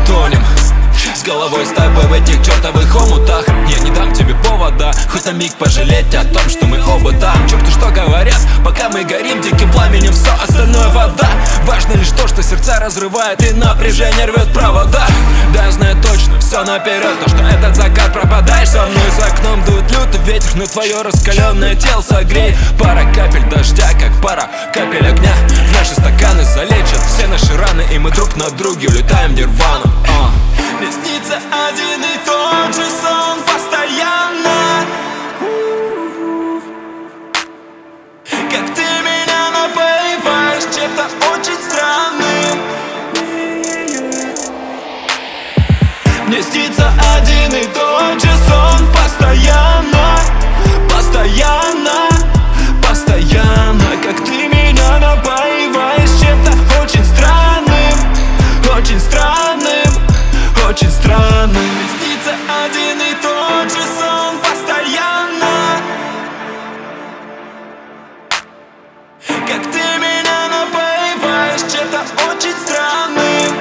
утонем с головой с тобой в этих чертовых омутах. Я не дам тебе повода хоть на миг пожалеть о том, что мы оба там. Черту что говорят, пока мы горим диким пламенем, все остальное вода. Важно лишь то, что сердца разрывает и напряжение рвет провода. Да, я знаю точно, все наперед, то, что этот закат пропадаешь со мной. За окном дует лютый ветер, но твое раскаленное тело согреет. Пара капель дождя, как пара капель огня. В наши стаканы залечат все наши раны, и мы друг на друге улетаем в нирвану. Мне снится один и тот же сон постоянно, как ты меня напоиваешь чем-то очень странным. Мне снится один и тот же сон постоянно, постоянно, постоянно, как ты меня напоиваешь чем-то очень странным, очень странным, очень странным. Мне снится один и тот же сон постоянно, как ты меня напоиваешь чем-то очень странным.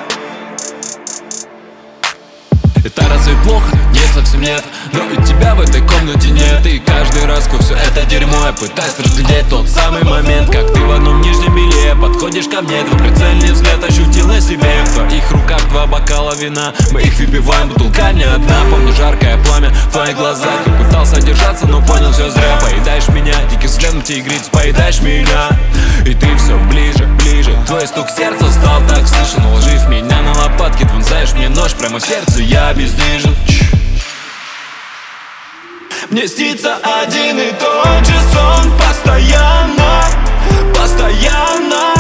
Это разве плохо? Нет, совсем нет. Но и тебя в этой комнате нет. И каждый раз сквозь все это дерьмо я пытаюсь разглядеть тот самый момент, как ты в одном нижнем белье подходишь ко мне, твой прицельный взгляд ощутил на себе. В твоих руках 2 бокала вина, мы их выпиваем, бутылка не одна. Помню жаркое пламя в твоих глазах. Я пытался держаться, но понял, все зря. Поедаешь меня, дикий взглядом тигриц, поедаешь меня. И ты все ближе, ближе. Твой стук сердца стал так слышен. Уложив меня на лопатки, ты вонзаешь мне нож прямо в сердце, я бездвижен. Мне снится один и тот же сон постоянно, постоянно,